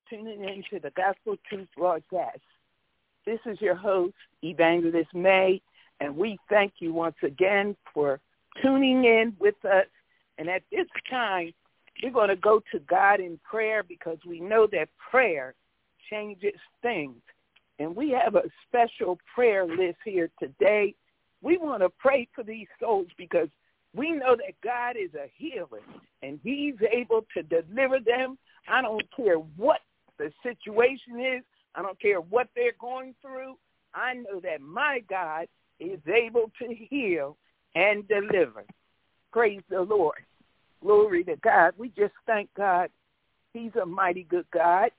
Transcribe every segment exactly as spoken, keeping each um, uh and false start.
tuning in to the Gospel Truth Broadcast. This is your host, Evangelist May, and we thank you once again for tuning in with us. And at this time, we're going to go to God in prayer because we know that prayer changes things. And we have a special prayer list here today. We want to pray for these souls because we know that God is a healer and he's able to deliver them. I don't care what the situation is. I don't care what they're going through. I know that my God is able to heal and deliver. Praise the Lord. Glory to God. We just thank God. He's a mighty good God.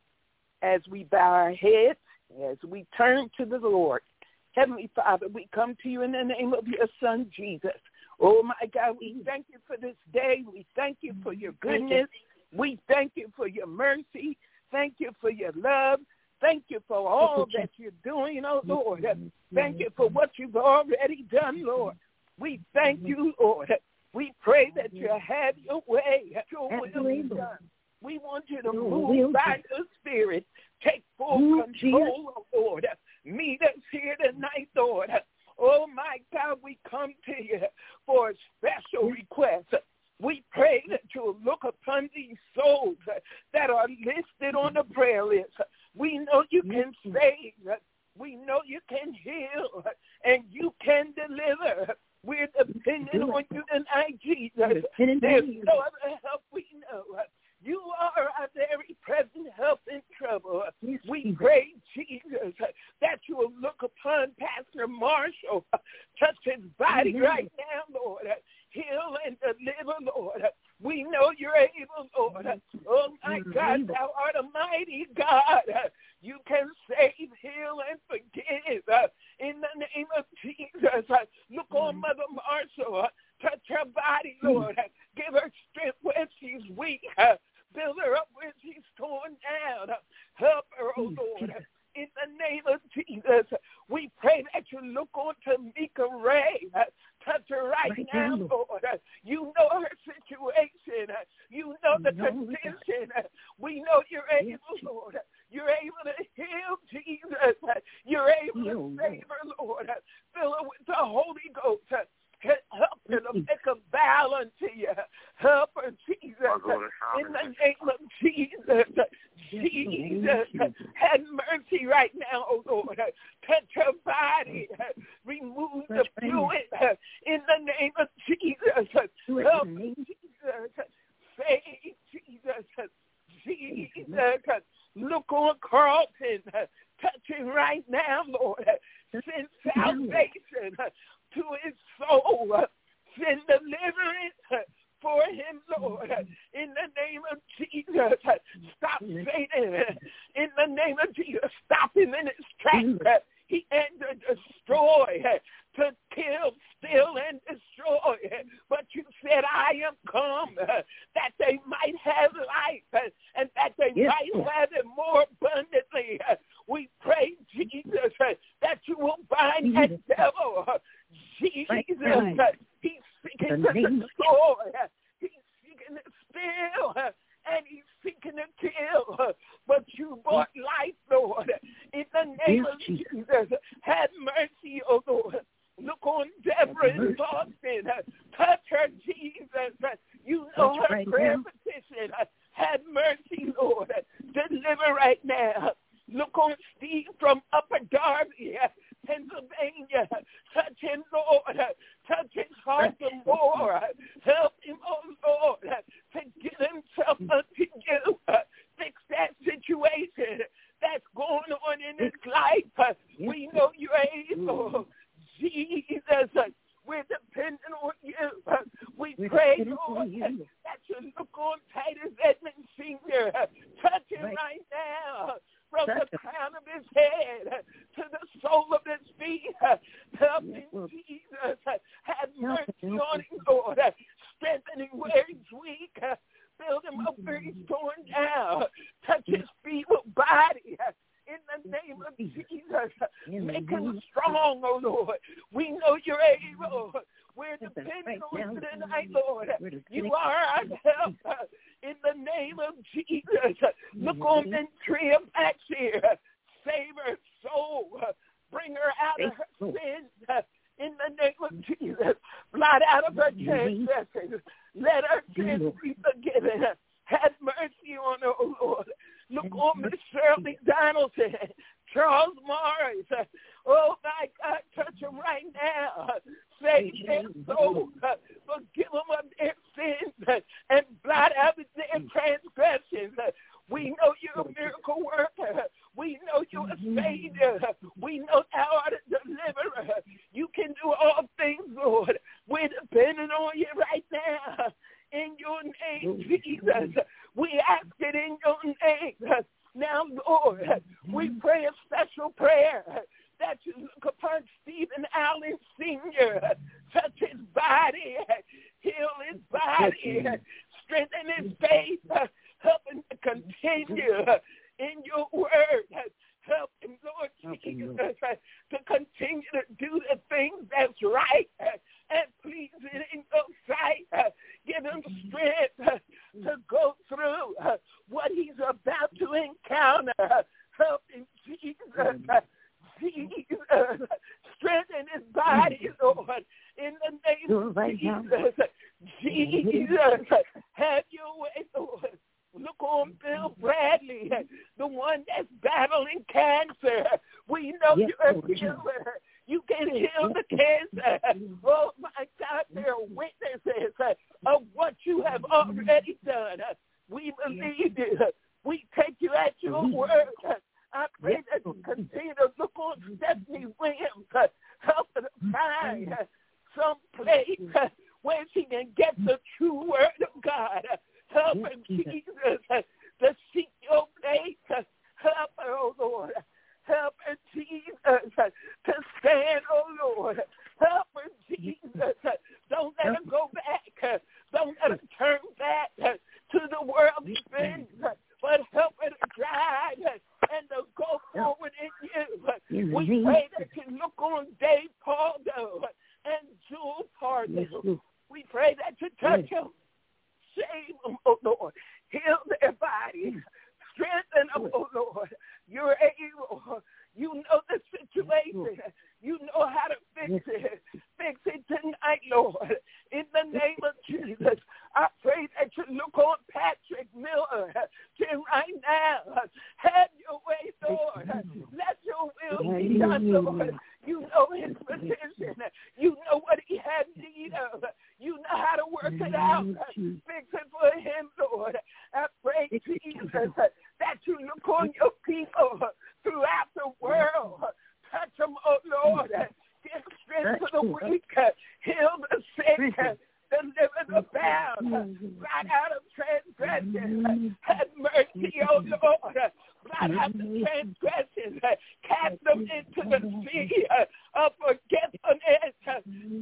As we bow our heads, as we turn to the Lord, Heavenly Father, we come to you in the name of your Son, Jesus. Oh, my God, we thank you for this day. We thank you for your goodness. We thank you for your mercy. Thank you for your love. Thank you for all that you're doing, oh, Lord. Thank you for what you've already done, Lord. We thank you, Lord. We pray that you have your way, your will be done. We want you to move by your spirit. Take full control, oh, Lord. Meet us here tonight, Lord. Oh, my God, we come to you for a special request. We pray that you'll look upon these souls that are listed on the prayer list. We know you can save. We know you can heal, and you can deliver. We're dependent on you tonight, Jesus. There's no other help we know. You are our very present help in trouble. We pray, Jesus, that you will look upon Pastor Marshall, touch his body right now, Lord. Heal and deliver, Lord. We know you're able, Lord. Oh, my God, thou art a mighty God. You can save, heal, and forgive. In the name of Jesus, look on Mother Marshall. Touch her body, Lord. Give her strength when she's weak. Build her up when she's torn down. Help her, oh Lord. In the name of Jesus, we pray that you look on Tamika Ray. Touch her right, right now, Lord. You know her situation. You know the condition. We know you're able, Lord. You're able to heal, Jesus. You're able to save her, Lord. Fill her with the Holy Ghost. Help her to make a vow unto you. Help her, Jesus. In the name of Jesus. Jesus, have mercy right now, oh Lord. Touch her body. Remove the fluid. In the name of Jesus. Help her, Jesus. Save, Jesus. Jesus. Look on Carlton. Touch him right now, Lord. Send salvation to his soul. Send deliverance for him, Lord. In the name of Jesus, stop Satan. In the name of Jesus, stop him in his tracks. He entered to destroy, to kill, steal, and destroy. But you said, I am come that they might have life and that they yes, might have it more abundantly. We pray, Jesus, that you will bind that devil. Jesus, he's seeking to destroy. He's seeking to steal. And he's seeking to kill. But you brought life, Lord. In the name yes, of Jesus, have mercy, oh Lord. Look on Deborah in Boston. Touch her, Jesus. You know Touch her right prayer now. Petition. Have mercy, Lord. Deliver right now. Look on Steve from Upper Darby, Pennsylvania. Touch him, Lord. Touch his heart the more. Help him, oh Lord, to get himself unto you. Fix that situation that's going on in his life. We know you're able. Jesus, we're dependent on you. We pray, Lord, that you look on Titus Edmonds Senior Touch him right now. From the crown of his head to the sole of his feet. Help him, Jesus. Have mercy on him, Lord. Strengthen him where he's weak. Build him up where he's torn down. Touch his feeble body. In the name of Jesus. Make him strong, oh Lord. We know you're able. We're depending on you tonight, Lord. You are our help. In the name of Jesus. Look on woman Tria Baxter. Save her soul. Bring her out of her sins. In the name of Jesus, blot out of her transgressions. Let her sins be forgiven. Have mercy on her, oh Lord. Look on Miss Shirley Donaldson, Charles Morris. Oh, my God, touch them right now. Save their souls. Forgive them of their sins and blot out their transgressions. We know you're a miracle worker. We know you're a savior. We know thou art a deliverer. You can do all things, Lord. We're depending on you right now. In your name, Jesus. We ask it in your name. Now, Lord, we pray a special prayer that you look upon Stephen Allen Senior Touch his body, heal his body, strengthen his faith, help him to continue in your word. Help him, Lord Jesus, to continue to do the things that's right and pleasing in your sight. Give him strength to go through what he's about to encounter. Help him, Jesus. Jesus. Strengthen his body, Lord. In the name of Jesus. Jesus. Have your way, Lord. Look on Bill Bradley, the one that's battling cancer. We know yes, you're a healer. You can heal the cancer. Oh, my God, there are witnesses of what you have already done. We believe you. We take you at your word. I pray that you continue to look on Stephanie Williams. Help her to find some place where she can get the true word of God. Help her, Jesus, to seek your face. Help her, oh Lord. Help her, Jesus, to stand, oh Lord. Help her, Jesus. Don't let her go back. Don't let her turn back to the worldly things, but help her to drive and to go forward in you. We pray that you look on Dave Pardo and Jewel Pardo. We pray that you touch them. Save them, oh Lord. Heal their bodies. Strengthen them, oh Lord. You're able. You know the situation. You know how to fix it. Fix it tonight, Lord. In the name of Jesus, I pray that you look on Patrick Miller right now. Have your way, Lord. Let your will be done, Lord. You know his petition. You know what he has need of. You know how to work it out. Fix it for him, Lord. I pray, Jesus, that you look on your people throughout the world. Touch them, oh Lord. Give strength to the weak. Heal the sick. Deliver the bound. Blot out of transgression. Have mercy, oh Lord. Blot out the transgressions. Cast them into the sea of forgetfulness.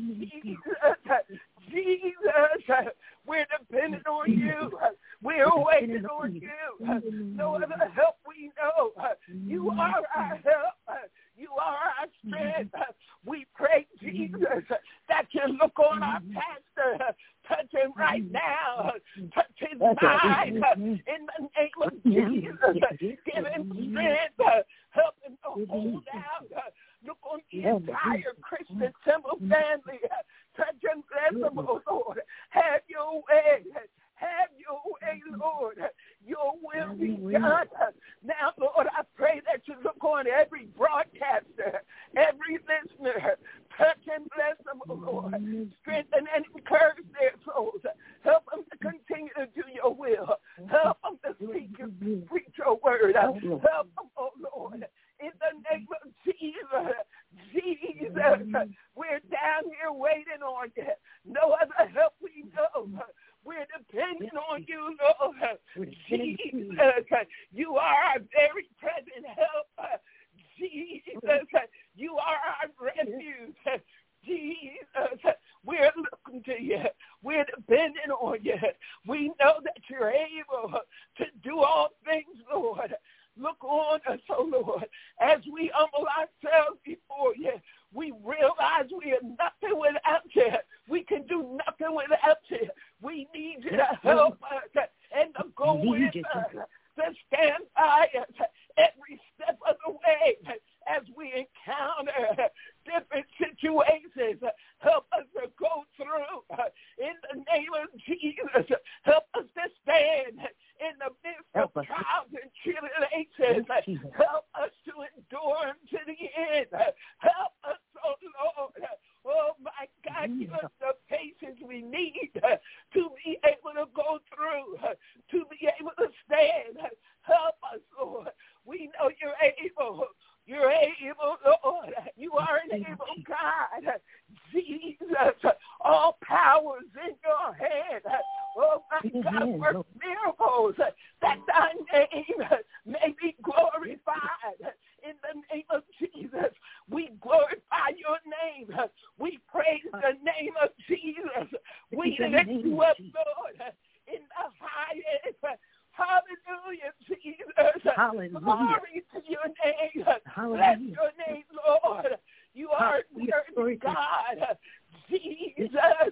Jesus, Jesus, we're dependent on you. We're waiting on you. No other help we know. You are our help. You are our strength. We pray, Jesus, that you look on our pastor. Touch him right now. Touch his mind. In the name of Jesus, give him strength. Help him to hold out. Look on the entire Christian Temple family. Touch and bless them, oh Lord. Have your way. Have your way, Lord. Your will be done. Now, Lord, I pray that you look on every broadcaster, every listener. Touch and bless them, oh Lord. Strengthen and encourage their souls. Help them to continue to do your will. Help them to speak and preach your word. Help them, oh Lord. In the name of Jesus, Jesus, we're down here waiting on you. No other help we know. We're depending on you, Lord. Jesus, you are our very present help. Jesus, you are our refuge. Jesus, we're looking to you. We're depending on you. We know that you're able to do all things, Lord. Look on us, oh Lord, as we humble ourselves before you. We realize we are nothing without you. We can do nothing without you. We need you to help us and to go with us, to stand by trials and tribulations. Help us to endure them to the end. Help us, oh Lord. Oh, my God, give us the patience we need to be able to go through, to be able to stand. Help us, Lord. We know you're able. You're able, Lord. You are an able God. Jesus, all power is in your hand. Oh, my God, work miracles that thy name may be glorified. In the name of Jesus, we glorify your name. We praise the name of Jesus. We lift you up, Lord, in the highest. Hallelujah, Jesus. Hallelujah. Glory to your name. Hallelujah. Bless your name, Lord. You are worthy, God. Jesus,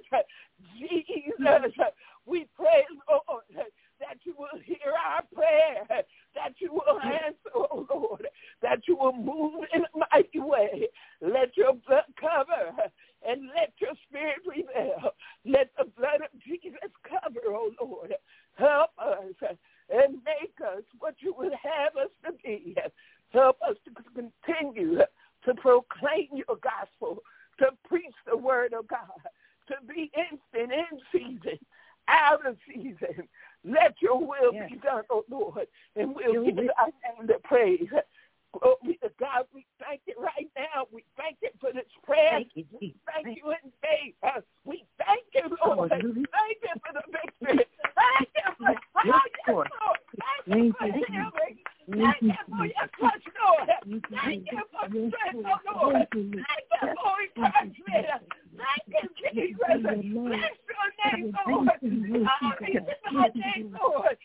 Jesus. We pray, Lord, that you will hear our prayer, that you will answer, oh Lord, that you will move in a mighty way. Let your blood cover and let your spirit prevail. Let the blood of Jesus cover, oh Lord. Help us and make us what you would have us to be. Help us to continue to proclaim your gospel, to preach the word of God, to be instant in season, out of season. Let your will yes. be done, oh Lord, and we'll give our name the praise. Glory to God, we thank you right now. We thank you for this prayer. Thank you, we thank, thank you in faith. Uh, we thank you, Lord. Thank you for the victory. Thank you for, yes, oh, yes, Lord. Thank you for thank healing. Thank you for your touch, Lord. Thank you for strength, oh Lord. Thank you for encouragement. Thank you, Jesus. Bless your name, Lord. Glory to thy name, Lord.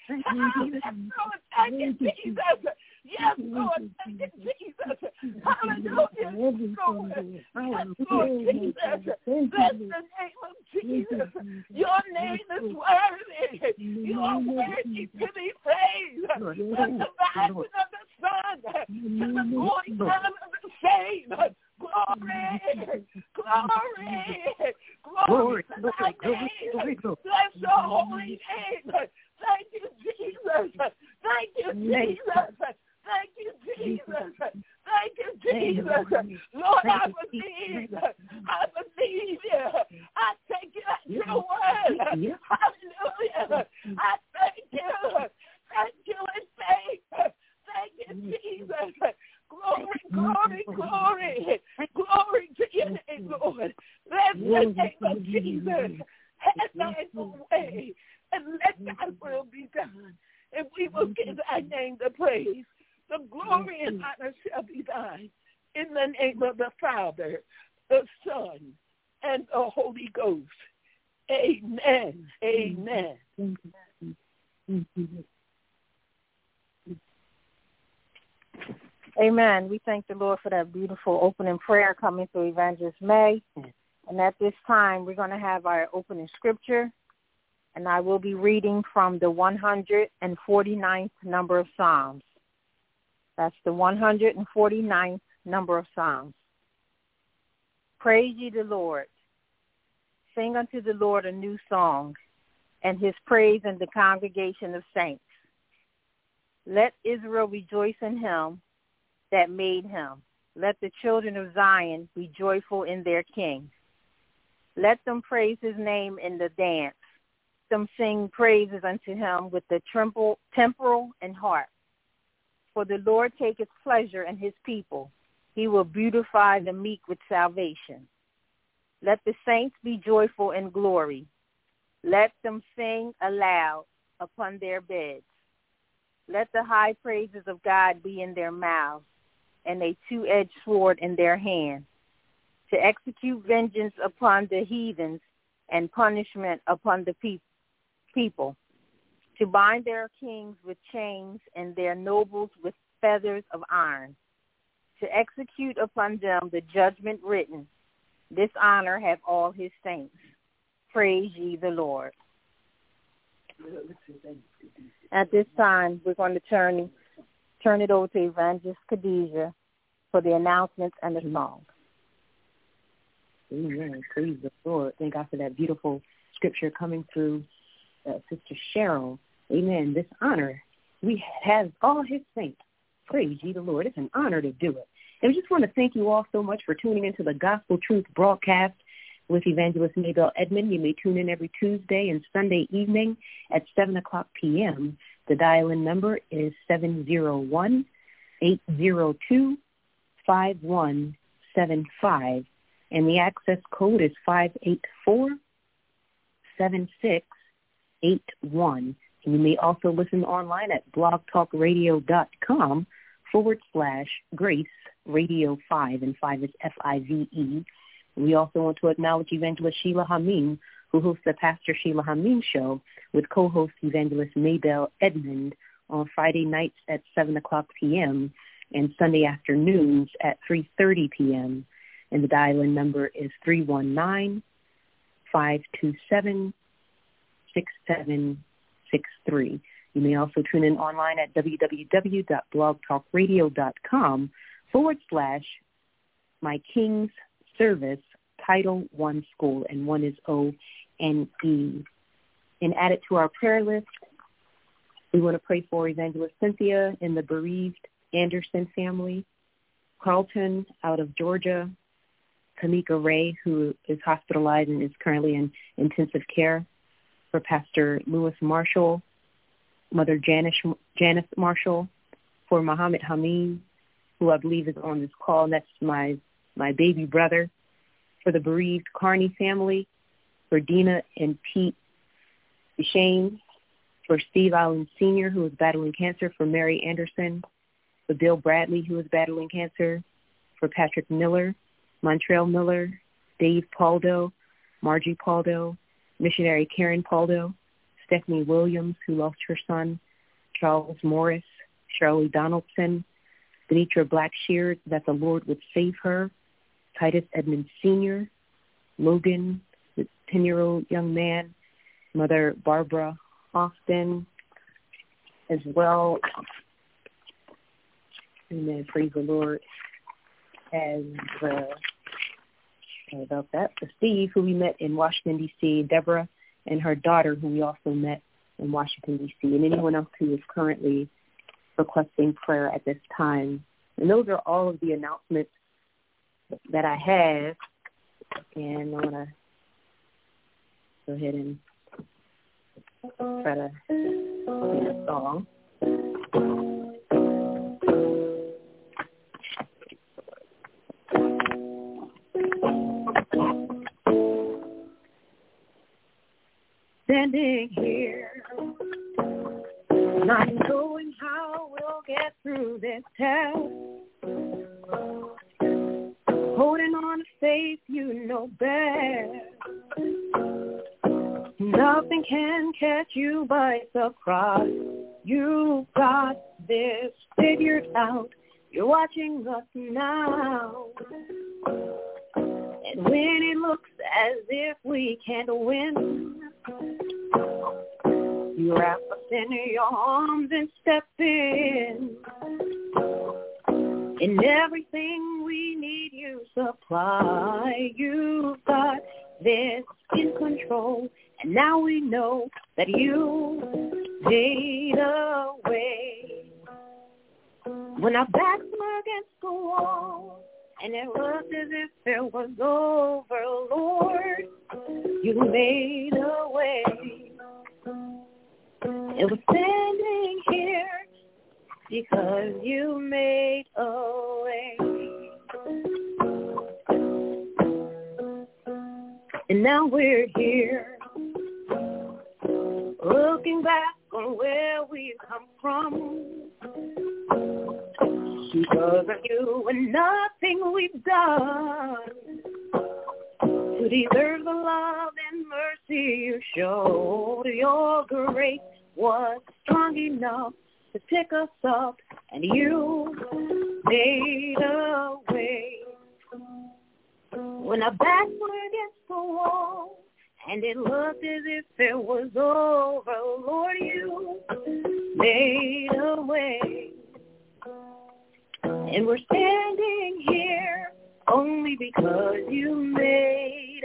Thank you, Jesus. Yes, Lord. Thank you, Jesus. Hallelujah. Lord. Yes, Lord Jesus. Bless the name of Jesus. Your name is worthy. You are worthy to be praised. From the rising of the sun to the going down of the same. Glory. Glory. Glory to thy name. Bless your holy name. Thank you, Jesus. Thank you, Jesus. Thank you, Jesus. Thank you, Jesus. Lord, I believe. I believe you. I take you at your word. Hallelujah. I thank you. Thank you in faith. Thank you, Jesus. Glory, glory, glory. Glory to your name, Lord. Bless the name of Jesus. Have thy own way and let thy will be done. And we will give thy name the praise. The glory and honor shall be thine. In the name of the Father, the Son, and the Holy Ghost. Amen. Amen. Amen. We thank the Lord for that beautiful opening prayer coming through Evangelist May. And at this time, we're going to have our opening scripture. And I will be reading from the one hundred forty-ninth number of Psalms. That's the one hundred forty-ninth number of Psalms. Praise ye the Lord. Sing unto the Lord a new song, and his praise in the congregation of saints. Let Israel rejoice in him that made him. Let the children of Zion be joyful in their king. Let them praise his name in the dance. Them sing praises unto him with the tremble, temporal and harp. For the Lord taketh pleasure in his people. He will beautify the meek with salvation. Let the saints be joyful in glory. Let them sing aloud upon their beds. Let the high praises of God be in their mouths, and a two-edged sword in their hand, to execute vengeance upon the heathens and punishment upon the pe- people, to bind their kings with chains and their nobles with feathers of iron, to execute upon them the judgment written. This honor have all his saints. Praise ye the Lord. At this time, we're going to turn turn it over to Evangelist Khadijah for the announcements and the song. Amen. Praise the Lord. Thank God for that beautiful scripture coming through uh, Sister Cheryl. Amen. This honor we have all his saints. Praise ye the Lord. It's an honor to do it. And we just want to thank you all so much for tuning into the Gospel Truth broadcast with Evangelist Maybelle Edmond. You may tune in every Tuesday and Sunday evening at seven o'clock p.m. The dial-in number is seven zero one, eight zero two, five one seven five, and the access code is five eight four, seven six eight one. And you may also listen online at blogtalkradio.com forward slash Grace Radio five, and five is F I V E. We also want to acknowledge Evangelist Sheila Hameen, who hosts the Pastor Sheila Hameen Show with co-host Evangelist Maybelle Edmond on Friday nights at seven o'clock p.m. and Sunday afternoons at three thirty p.m. And the dial-in number is three one nine, five two seven, six seven six three. You may also tune in online at www.blogtalkradio.com forward slash My King's Service Title One School, and one is O N E. And add it to our prayer list. We want to pray for Evangelist Cynthia and the bereaved Anderson family, Carlton out of Georgia, Kamika Ray, who is hospitalized and is currently in intensive care, for Pastor Lewis Marshall, Mother Janice, Janice Marshall, for Muhammad Hameen, who I believe is on this call, and that's my, my baby brother, for the bereaved Carney family, for Dina and Pete Shane, for Steve Allen Senior, who is battling cancer, for Mary Anderson, for Bill Bradley, who is battling cancer, for Patrick Miller, Montrell Miller, Dave Paldo, Margie Paldo, missionary Karen Paldo, Stephanie Williams, who lost her son, Charles Morris, Shirley Donaldson, Benitra Blackshear, that the Lord would save her, Titus Edmond Senior, Logan, the ten-year-old young man, Mother Barbara Austin, as well. Amen. Praise the Lord. As uh, sorry about that, for Steve, who we met in Washington, D C, Deborah, and her daughter, who we also met in Washington, D C, and anyone else who is currently requesting prayer at this time. And those are all of the announcements that I have. And I want to go ahead and try to sing a song. Standing here, not knowing how we'll get through this test, holding on to faith you know best. Nothing can catch you by surprise. You've got this figured out. You're watching us now. And when it looks as if we can't win, you wrap us in your arms and step in. In everything we need, you supply. You've got this in control, and now we know that you made a way. When our backs were against the wall, and it looked as if it was over, Lord, you made a way. It was standing here because you made a way. And now we're here, looking back on where we've come from. Because of you and nothing we've done to deserve the love and mercy you showed. Your grace was strong enough to pick us up, and you made a way. When our backs were against the wall, and it looked as if it was over, Lord, you made a way. And we're standing here only because you made.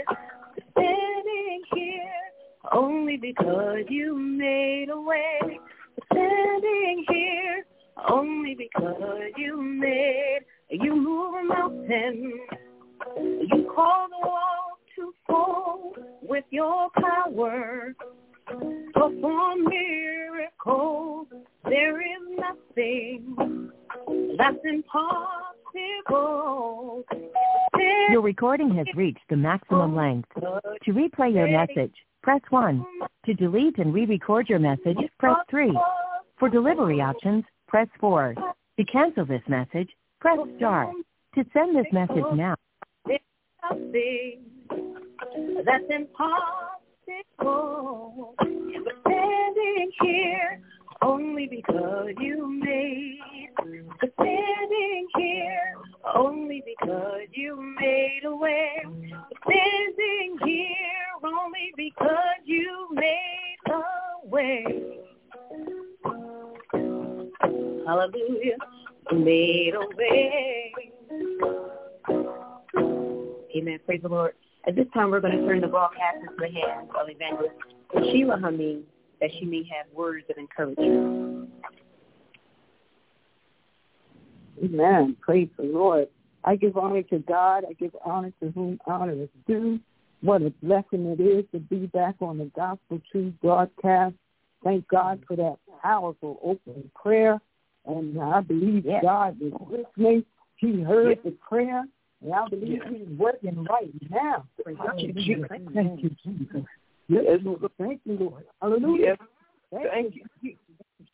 Standing here only because you made a way. Standing standing here only because you made, you move a mountain. You call the wall to fall with your power. Perform miracles. There is nothing that's impossible. Your recording has reached the maximum length. To replay your message, press one. To delete and re-record your message, press three. For delivery options, press four. To cancel this message, press star. To send this message now. There's nothing that's impossible. We're standing here only because you made. We're standing here only because you made a way. We're standing here only because you made a way. Hallelujah, made a way. Amen. Praise the Lord. At this time, we're going to turn the broadcast into the hands of Evangelist Sheila Hameen, that she may have words of encouragement. Amen. Praise the Lord. I give honor to God. I give honor to whom honor is due. What a blessing it is to be back on the Gospel Truth broadcast. Thank God for that powerful opening prayer. And I believe yes. God is listening. He heard yes. the prayer. And I believe yes. he's working right now. Thank you, Jesus. Thank you, Jesus. Yes, Lord. Thank you, Lord. Hallelujah. Yes. Thank you, Jesus.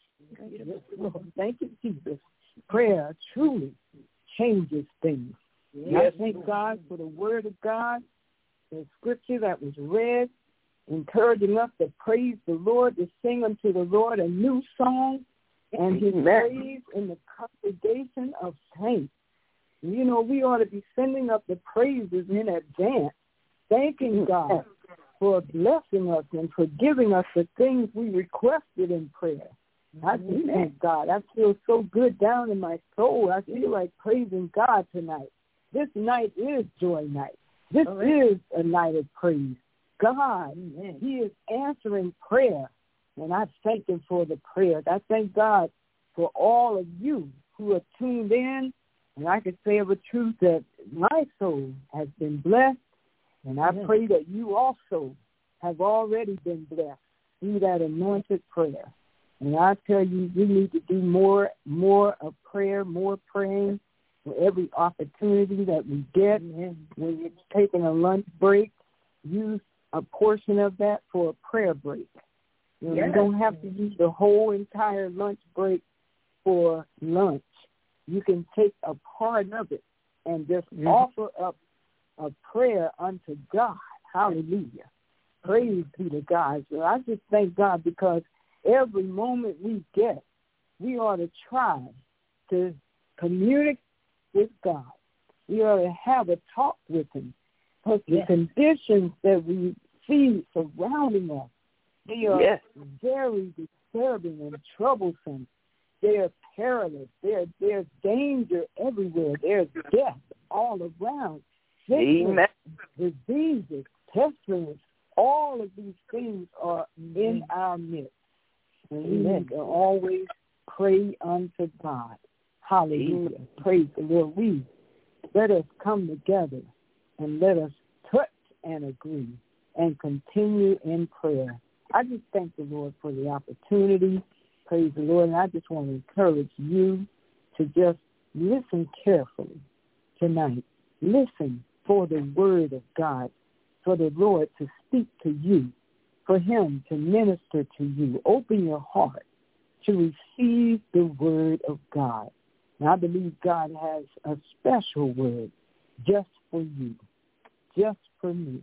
Yes, Lord. Thank you, Jesus. Prayer truly changes things. Yes. I thank God for the word of God, the scripture that was read, encouraging us to praise the Lord, to sing unto the Lord a new song, and his praise in the congregation of saints. You know, we ought to be sending up the praises in advance, thanking God for blessing us and for giving us the things we requested in prayer. I do thank God. I feel so good down in my soul. I feel like praising God tonight. This night is joy night. This is a night of praise. God, Amen. He is answering prayer, and I thank him for the prayers. I thank God for all of you who are tuned in. And I can say of a truth that my soul has been blessed, and I yes. pray that you also have already been blessed through that anointed prayer. And I tell you, we need to do more, more of prayer, more praying for every opportunity that we get. Amen. When you're taking a lunch break, use a portion of that for a prayer break. You know, yes. you don't have to use the whole entire lunch break for lunch. You can take a part of it and just mm-hmm. offer up a prayer unto God. Hallelujah. Praise be to God. So I just thank God because every moment we get, we ought to try to communicate with God. We ought to have a talk with him. Because yes. the conditions that we see surrounding us, they are yes. very disturbing and troublesome. They are perilous. There, there's danger everywhere. There's death all around. Sickness, diseases, pestilence, all of these things are in our midst. And we need to always pray unto God. Hallelujah. Amen. Praise the Lord. We let us come together and let us touch and agree and continue in prayer. I just thank the Lord for the opportunity. Praise the Lord. And I just want to encourage you to just listen carefully tonight. Listen for the word of God, for the Lord to speak to you, for him to minister to you. Open your heart to receive the word of God. And I believe God has a special word just for you, just for me.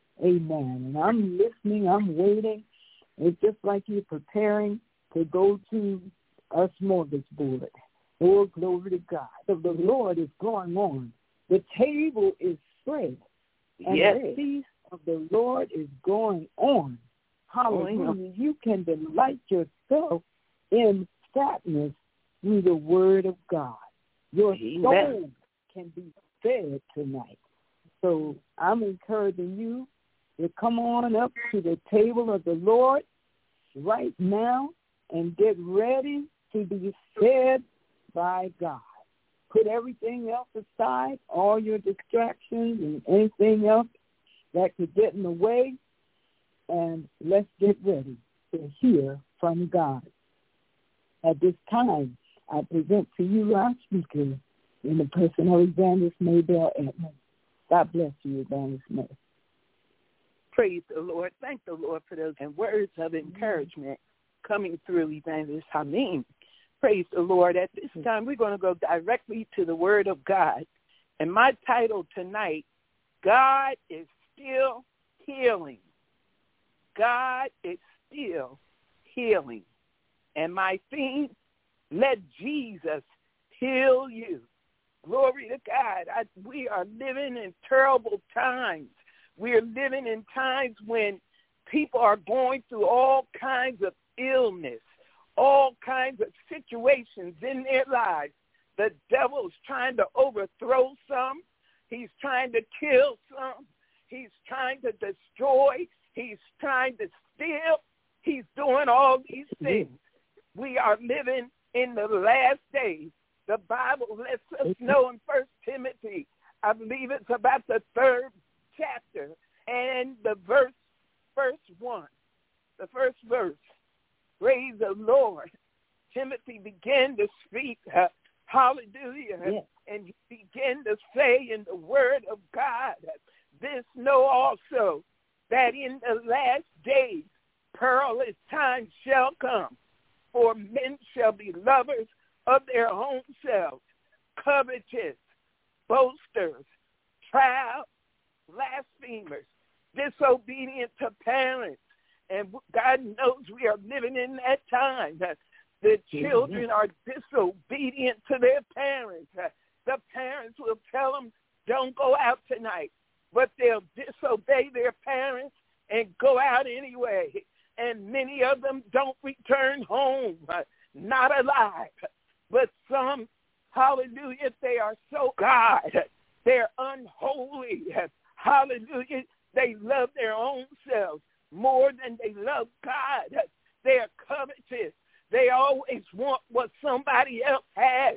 Amen. And I'm listening. I'm waiting. It's just like you're preparing to go to a smorgasbord. Oh, glory to God. So the Lord is going on. The table is spread. And yes. the feast of the Lord is going on. Hallelujah. You can delight yourself in fatness through the word of God. Your Amen. Soul can be fed tonight. So I'm encouraging you to come on up to the table of the Lord right now and get ready to be fed by God. Put everything else aside, all your distractions and anything else that could get in the way, and let's get ready to hear from God. At this time, I present to you our speaker in the person of Evangelist Maybelle Edmonds. God bless you, Evangelist May. Praise the Lord. Thank the Lord for those words of encouragement coming through Evangelist Hameen. Praise the Lord. At this time, we're going to go directly to the Word of God. And my title tonight, God is still healing. God is still healing. And my theme, let Jesus heal you. Glory to God. I, we are living in terrible times. We are living in times when people are going through all kinds of illness, all kinds of situations in their lives. The devil's trying to overthrow some. He's trying to kill some. He's trying to destroy. He's trying to steal. He's doing all these things. We are living in the last days. The Bible lets us know in First Timothy, I believe it's about the third chapter, and the verse, verse one, the first verse, praise the Lord. Timothy began to speak, uh, hallelujah, yes. And he began to say in the word of God, this know also, that in the last days perilous times shall come, for men shall be lovers of their own selves, covetous, boasters, proud, blasphemers, disobedient to parents. And God knows we are living in that time. The children are disobedient to their parents. The parents will tell them, don't go out tonight, but they'll disobey their parents and go out anyway. And many of them don't return home, not alive. But some, hallelujah, they are so God. They're unholy. Hallelujah. They love their own selves more than they love God. They're covetous. They always want what somebody else has.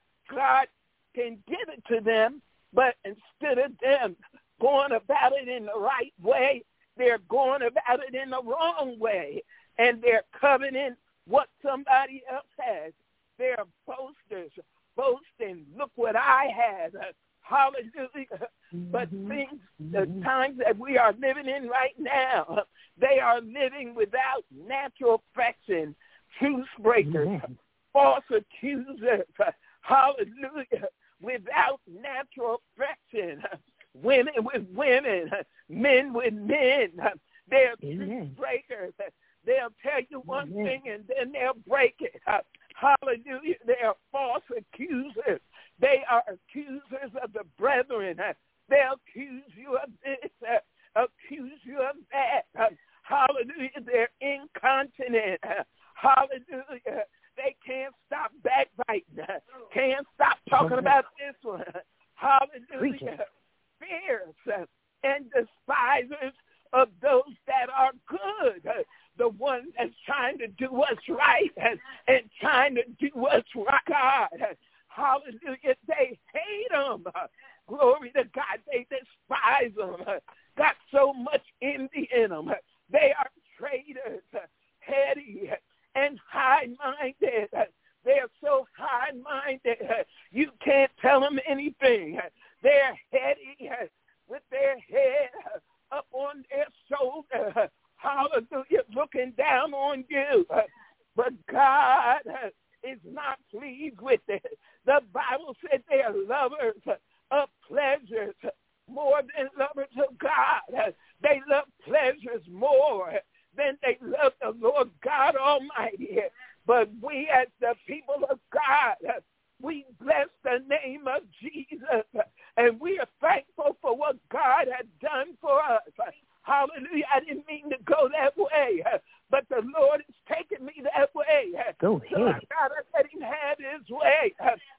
God can give it to them, but instead of them going about it in the right way, they're going about it in the wrong way. And they're coveting what somebody else has. They're boasters, boasting, look what I have. Hallelujah. Mm-hmm. But things, the times that we are living in right now, they are living without natural affection, truce breakers, mm-hmm. false accusers, hallelujah, without natural affection, women with women, men with men. They're truce breakers. They'll tell you one Amen. Thing and then they'll break it. Hallelujah. They are false accusers. They are accusers of the brethren. They'll accuse you of this, uh, accuse you of that. Uh, hallelujah. They're incontinent. Uh, hallelujah. They can't stop backbiting. Uh, can't stop talking about this one. Hallelujah. Fierce uh, and despisers of those that are good. Uh, the one that's trying to do what's right and, and trying to do what's right, God. Hallelujah. They hate them. Glory to God. They despise them. Got so much envy in them. They are traitors, heady, and high-minded. They're so high-minded, you can't tell them anything. They're heady with their head up on their shoulder. Hallelujah, looking down on you. But God is not pleased with it. The Bible said they are lovers of pleasures more than lovers of God. They love pleasures more than they love the Lord God Almighty. But we as the people of God, we bless the name of Jesus, and we are thankful for what God has done for us. Hallelujah. I didn't mean to go that way, but the Lord is taking me that way. Go ahead. So I got to let him have his way.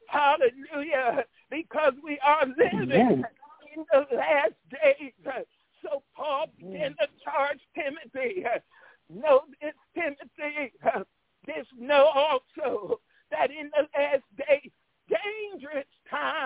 Hallelujah. Because we are living Amen. In the last days. So Paul began to charge Timothy. Know this, Timothy. This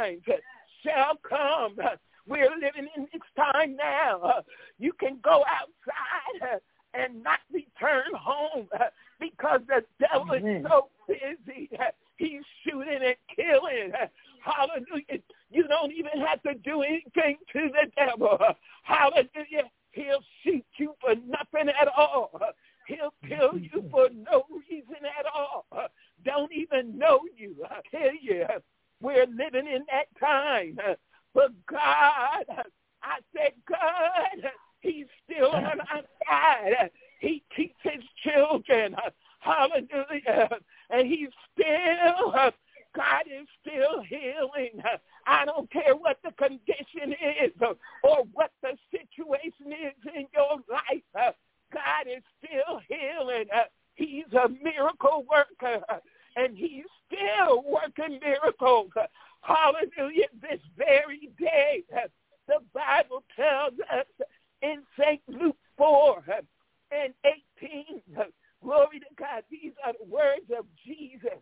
times shall come. We're living in this time now. You can go outside and not return home because the devil is so busy. He's shooting and killing. Hallelujah. You don't even have to do anything to the devil. Hallelujah. He'll shoot you for nothing at all. He'll kill you for no reason at all. Don't even know you. I tell you, we're living in that time. But God, I said, God, he's still on our side. He keeps his children. Hallelujah. And he's still, God is still healing. I don't care what the condition is or what the situation is in your life. God is still healing. He's a miracle worker, and he's still working miracles. Hallelujah. This very day, the Bible tells us in Saint Luke four and eighteen, glory to God, these are the words of Jesus.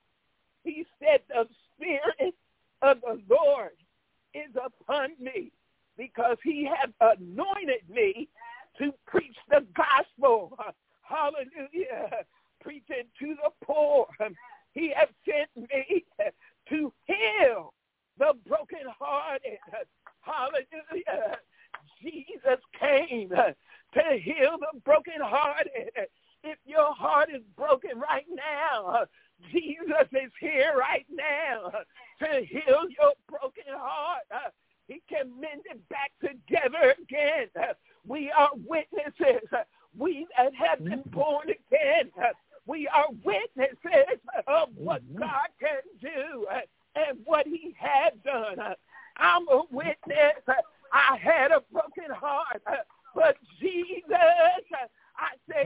He said, the Spirit of the Lord is upon me because he has anointed me to preach the gospel. Hallelujah. Preaching to the poor. He has sent me to heal the brokenhearted. Hallelujah. Jesus came to heal the brokenhearted. If your heart is broken right now, Jesus is here right now to heal your broken heart. He can mend it back together again. We are witnesses. We that have been born again. We are witnesses of what God can do and what he has done. I'm a witness. I had a broken heart, but Jesus, I said,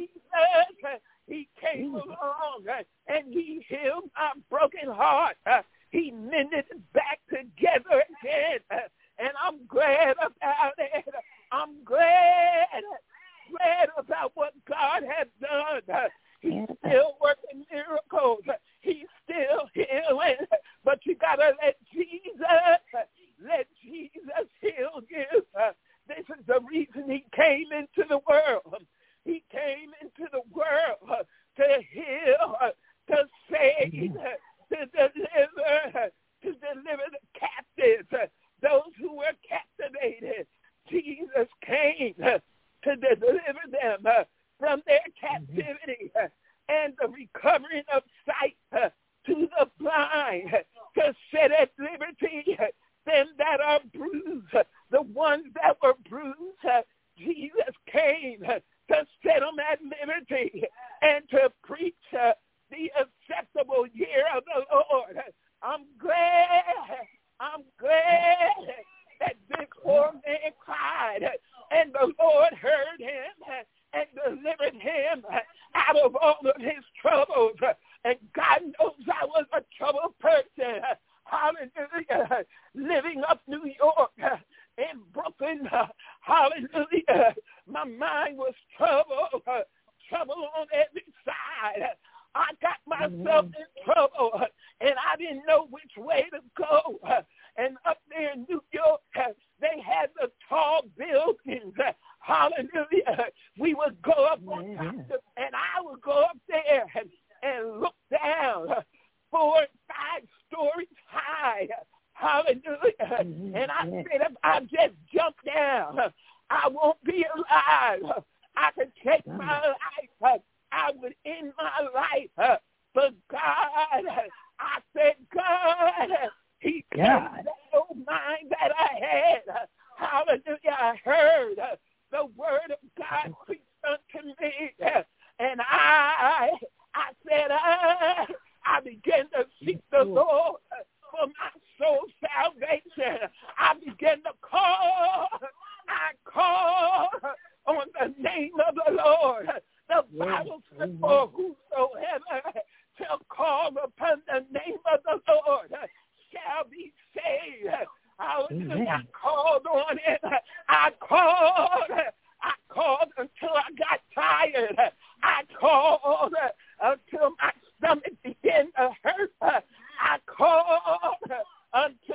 Jesus, he came along and he healed my broken heart. He mended it back together again, and I'm glad about it. I'm glad, glad about what God has done. He's still working miracles. He's still healing, but you got to let Jesus, let Jesus heal you. This is the reason he came into the world. He came into the world to heal, to save, to deliver, to deliver the captives, those who were captivated. Jesus came to deliver them from their captivity and the recovering of sight to the blind, to set at liberty them that are bruised, the ones that were bruised. Jesus came to set them at liberty and to preach the acceptable year of the Lord. I'm glad, I'm glad that this poor man cried, and the Lord heard him and delivered him out of all of his troubles. And God knows I was a troubled person. Hallelujah. Living up New York in Brooklyn. Hallelujah. My mind was troubled, trouble on every side. I got myself in trouble, and I didn't know which way to go. And up there in New York, they had the tall buildings. Hallelujah. We would go up on top of, and I would go up there and, and look down four and five stories high. Hallelujah. And I said, if I just jump down, I won't be alive. I could take my life. I would end my life. But God, I said, God, he God. Kept that old mind that I had. Hallelujah. I heard the word of God preached unto me. And I, I said, I, I began to seek the Lord for my soul's salvation. I began to call. I call on the name of the Lord. The Bible says, for whosoever shall call upon the name of the Lord shall be saved. Hallelujah. I called on it. I called. I called until I got tired. I called until my stomach began to hurt. I called until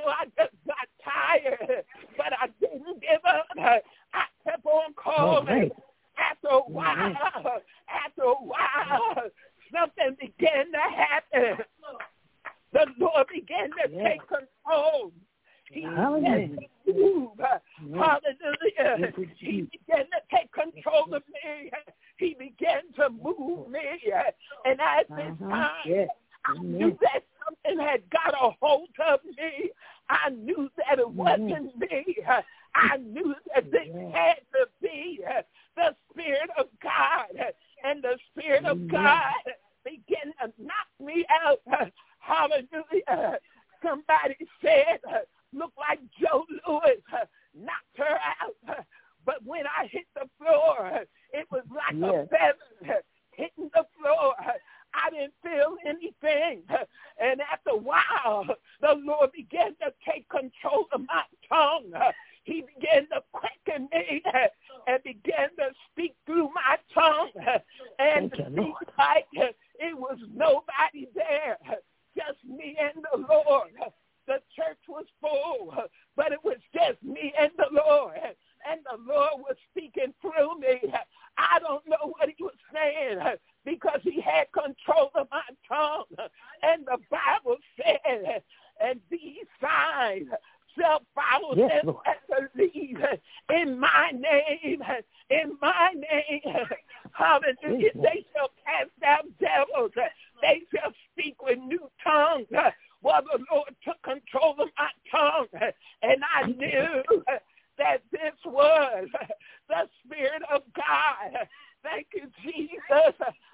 Lord began to yes. take control. He began to move. Yes. Hallelujah. Yes. He began to take control of me. He began to move me. And at this uh-huh. time, yes. I knew that something had got a hold of me. I knew that it wasn't mm-hmm. me. I knew that this yeah. had to be the Spirit of God. And the Spirit of God began to knock me out. Hallelujah. Somebody said, look like Joe Louis knocked her out. But when I hit the floor, it was like yes. a feather hitting the floor. I didn't feel anything. And after a while, the Lord began to take control of my tongue. He began to quicken me and began to speak through my tongue. And it seemed like it was nobody there, just me and the Lord. The church was full, but it was just me and the Lord. And the Lord was speaking through me. I don't know what he was saying because he had control of my tongue. And the Bible said, and these signs shall follow yes, them Lord. That believe in my name, in my name. Hallelujah. They shall cast out devils. They shall speak with new tongues. Well, the Lord took control of my tongue, and I knew that this was the Spirit of God. Thank you, Jesus.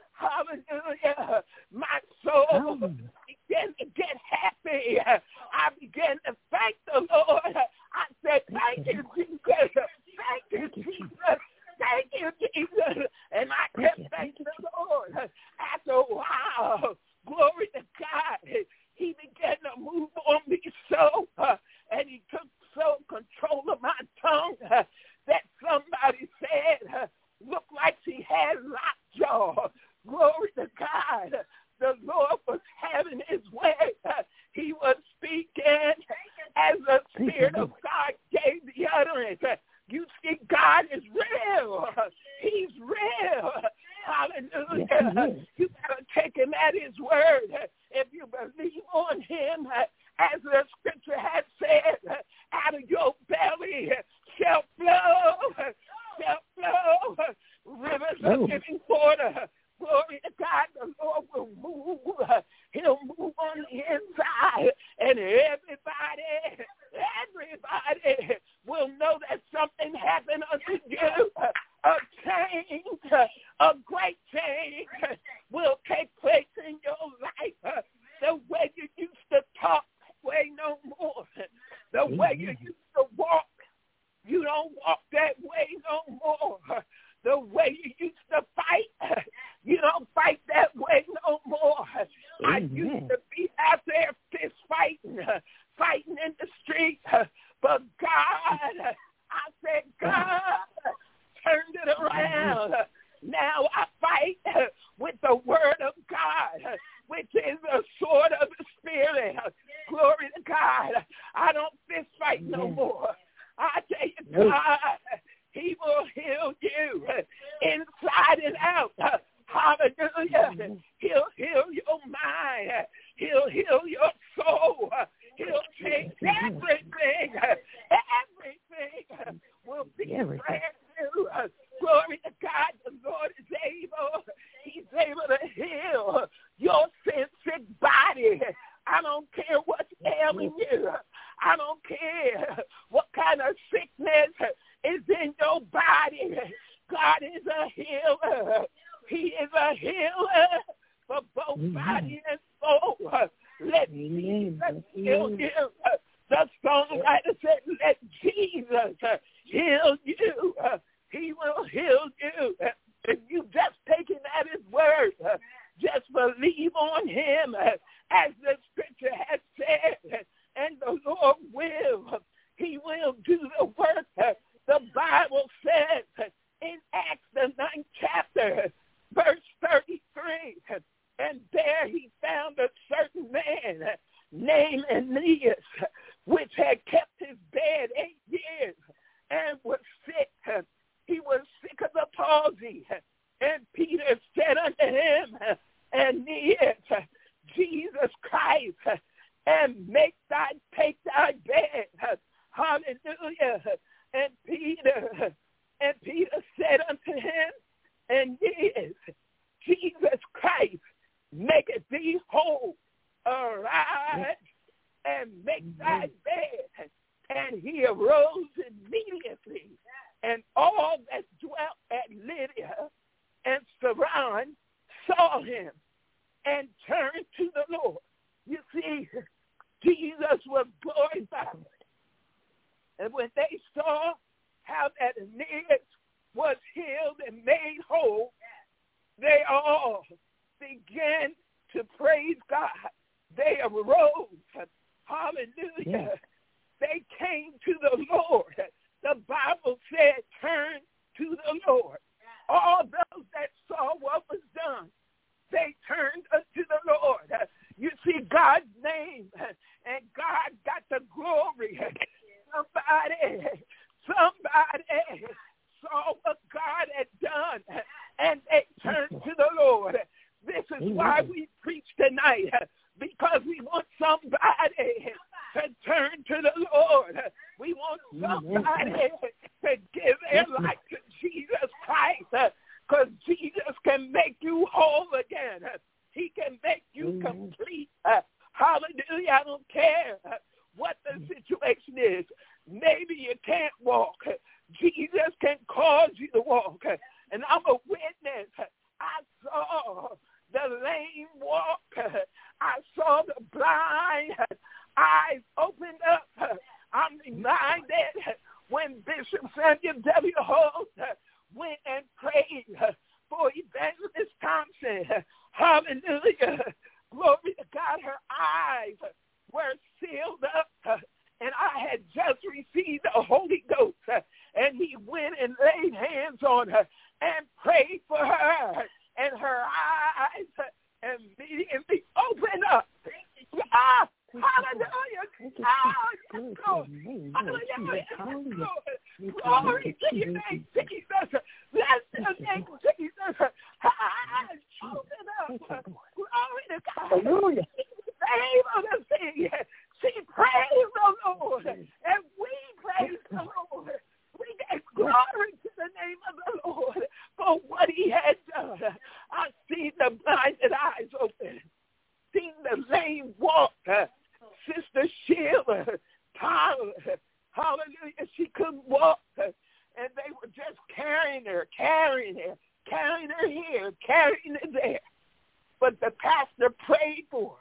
Hallelujah. My soul began to get happy. I began to thank the Lord. I said, thank you, Jesus. Thank you, Jesus. Thank you, Jesus. And I kept thanking the Lord. After a while, glory to God, he began to move on me so, uh, and he took so control of my tongue uh, that somebody said, uh, looked like she had lockjaw. Glory to God. The Lord was having his way. Uh, he was speaking as the Spirit of God gave the utterance. Uh, you see, God is real. Uh, he's real. Hallelujah. Yes, you got to take him at his word. Uh, if you believe on him, uh, as the scripture has said, uh, out of your belly uh, shall flow, uh, shall flow uh, rivers oh. of living water. Glory to God, the Lord will move. Uh, he'll move on the inside, and everybody, everybody will know that something happened unto you. Uh, a change, uh, a great change uh, will take place in your life. Uh, the way you used to talk, that way no more. The way you used to walk, you don't walk that way no more. The way you used to fight, you don't fight that way no more. I used to be out there fist fighting, fighting in the street, but God, I said, God turned it around. Now I fight with the word of God, which is the sword of the Spirit. Glory to God. I don't fist fight no more. I tell you, God, he will heal you inside and out. Hallelujah. He'll heal your mind. He'll heal your soul. He'll change everything. Everything will be brand new. Glory to God. The Lord is able. He's able to heal your sin sick body. I don't care what's ailing you. I don't care what kind of sickness is in your body. God is a healer. He is a healer for both mm-hmm. body and soul. Let Jesus heal you. The songwriter said, let Jesus heal you. He will heal you. If you just take him at his word, just believe on him as the scripture has said, and the Lord will. He will do the work. The Bible says in Acts, the ninth chapter, verse thirty-three, and there he found a certain man named Aeneas, which had kept his bed eight years and was sick. He was sick of the palsy. And Peter said unto him, Aeneas, Jesus Christ and make thy, take thy bed. Hallelujah. And Peter, and Peter said unto him, indeed, Jesus Christ maketh thee whole. Arise and make thy bed. And he arose immediately, and all that dwelt at Lydia and Saron saw him and turned to the Lord. You see, Jesus was glorified. And when they saw how that Aeneas was healed and made whole, they all began to praise God. They arose. Hallelujah. Yes. They came to the Lord. The Bible said, turn to the Lord. All those that saw what was done, they turned unto the Lord. You see God's name, and God got the glory. Somebody, somebody saw what God had done, and they turned to the Lord. This is why we preach tonight, because we want somebody to turn to the Lord. We want somebody to give their life to Jesus Christ, because Jesus can make you whole again. He can make you complete. Hallelujah. I don't care what the situation is. Maybe you can't walk. Jesus can cause you to walk. And I'm a witness. I saw the lame walk. I saw the blind eyes opened up. I'm reminded when Bishop Samuel W. Holt went and prayed for Evangelist Thompson. Hallelujah. Glory to God. Her eyes were sealed up. And I had just received the Holy Ghost. And he went and laid hands on her and prayed for her. And her eyes immediately opened up. Ah, hallelujah. Ah, yes, Lord. Hallelujah. Glory to your name, Jesus. Bless your name, Jesus. Eyes open up. Glory to God. Hallelujah. Able to see. She praised the Lord. And we praise the Lord. We gave glory to the name of the Lord for what he had done. I see the blinded eyes open. Seen the lame walk. Sister Sheila, Tyler, hallelujah, she couldn't walk. And they were just carrying her, carrying her, carrying her here, carrying her there. But the pastor prayed for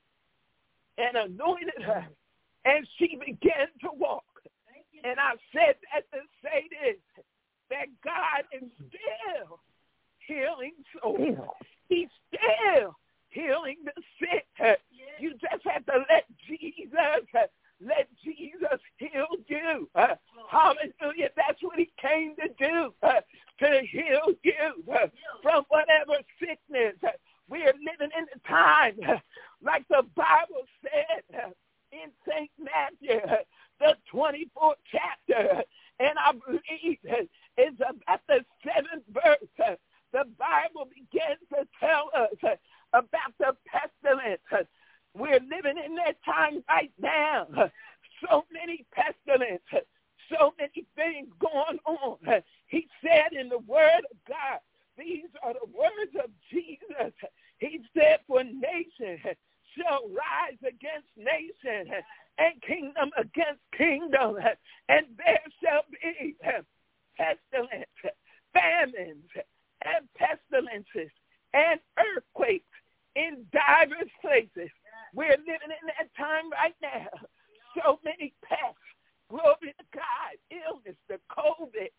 her and anointed her, and she began to walk. And I said that to say this, that God is still healing souls. He's still healing the sick. You just have to let Jesus, let Jesus heal you. Hallelujah. That's what he came to do, to heal you from whatever sickness. We are living in a time, like the Bible said in Saint Matthew, the twenty-fourth chapter, and I believe it's about the seventh verse. The Bible begins to tell us about the pestilence. We're living in that time right now. So many pestilence, so many things going on. He said in the word of God, these are the words of Jesus. He said, for nation shall rise against nation, and kingdom against kingdom, and there shall be pestilence, famines, and pestilences, and earthquakes in diverse places. We're living in that time right now. So many pests, glory to God, illness, the COVID,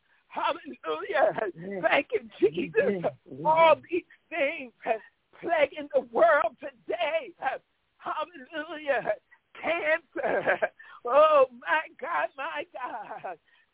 hallelujah. Thank you, Jesus. All these things plaguing the world today. Hallelujah. Cancer. Oh, my God, my God.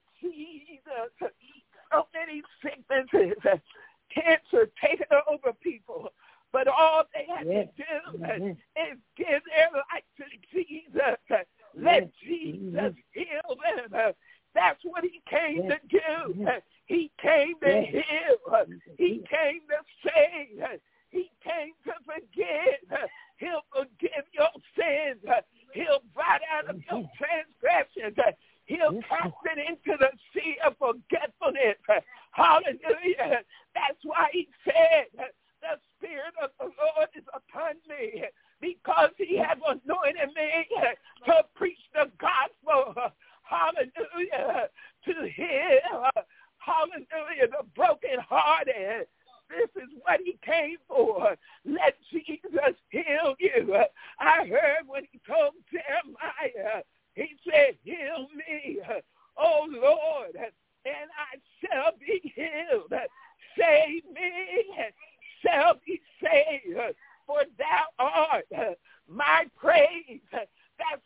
Jesus. So many sicknesses. Cancer taking over people. But all they have yes. to do mm-hmm. is give their life to Jesus. Let Jesus heal them. That's what he came yes. to do. He came to yes. heal. He came to save. He came to forgive. He'll forgive your sins.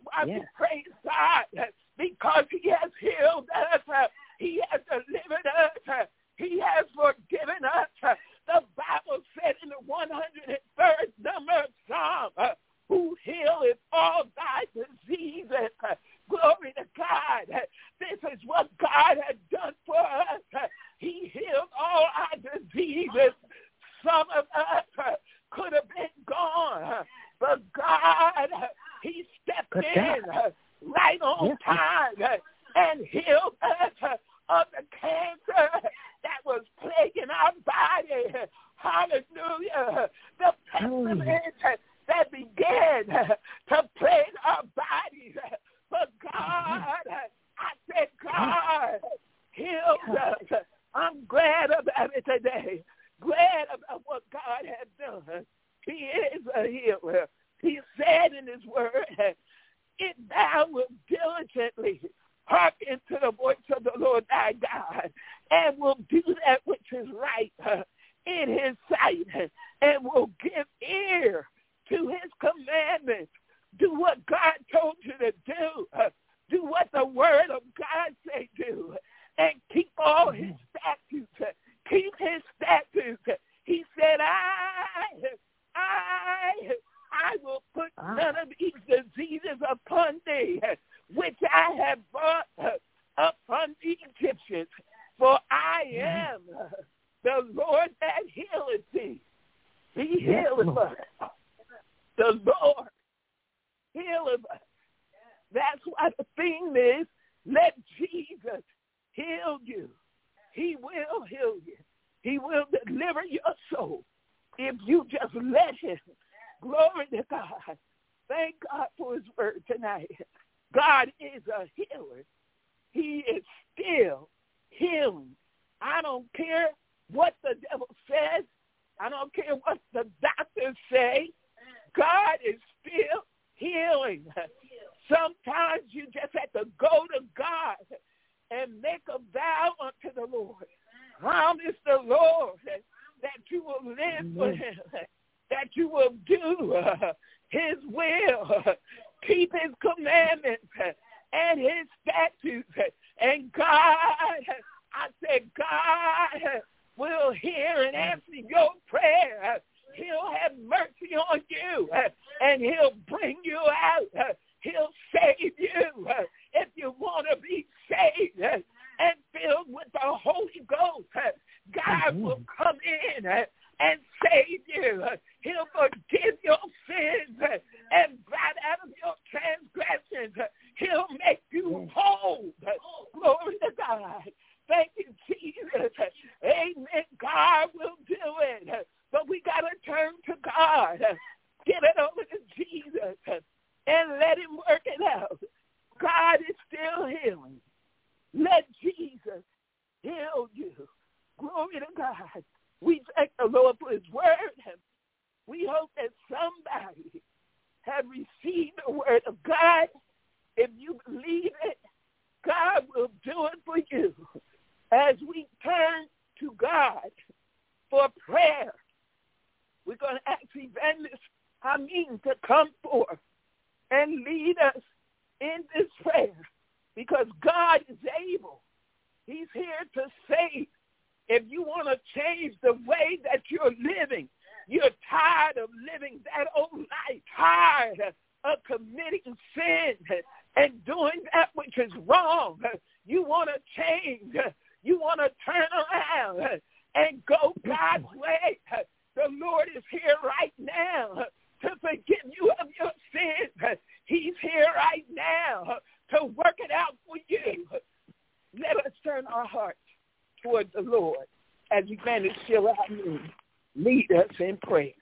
why Yes. we praise God, because he has healed us. He has delivered us. He has forgiven us. The Bible said in the one hundred third number of Psalm, who healeth all thy diseases. Glory to God. This is what God has done for us. He healed all our diseases. Some of us could have been gone, but God, he stepped Good in God. right on Yes. time and healed us of the cancer that was plaguing our body. Hallelujah. The pestilence that began to plague our bodies. But God, I said, God healed us. I'm glad about it today. Glad about what God has done. He is a healer. He said in his word, if thou wilt diligently hearken to the voice of the Lord thy God, and will do that which is right uh, in his sight, and will give ear to his commandments, do what God told you to do, uh, do what the word of God say do, and keep all his statutes, uh, keep his statutes. He said, I, I, I will put none of these diseases upon thee, which I have brought upon the Egyptians, for I am the Lord that healeth thee. He healeth us. The Lord healeth us. That's why the theme is, let Jesus heal you. He will heal you. He will deliver your soul if you just let him. Glory to God. Thank God for his word tonight. God is a healer. He is still healing. I don't care what the devil says. I don't care what the doctors say. God is still healing. Sometimes you just have to go to God and make a vow unto the Lord. Promise the Lord that you will live for him, that you will do uh, his will, uh, keep his commandments uh, and his statutes. And God, I said, God will hear and answer your prayer. He'll have mercy on you, uh, and he'll bring you out. Uh, he'll save you uh, if you want to be saved uh, and filled with the Holy Ghost. Uh, God mm-hmm. will come in uh, and save you. Uh, he'll forgive your sins uh, and blot out of your transgressions. Uh, he'll make you whole. Uh, glory to God. Thank you, Jesus. Uh, amen. God will do it. Uh, but we got to turn to God. Uh, give it over to Jesus uh, and let him work it out. God is still healing. Let Jesus heal you. Glory to God. We thank the Lord for his word. We hope that somebody have received the word of God. If you believe it, God will do it for you. As we turn to God for prayer, we're going to ask Evangelist Hameen to come forth and lead us in this prayer, because God is able. He's here to save. If you want to change the way that you're living, you're tired of living that old life, tired of committing sin and doing that which is wrong. You want to change. You want to turn around and go God's way. The Lord is here right now to forgive you of your sins. He's here right now to work it out for you. Let us turn our hearts toward the Lord as Evangelist Sheila Hameen lead us in prayer.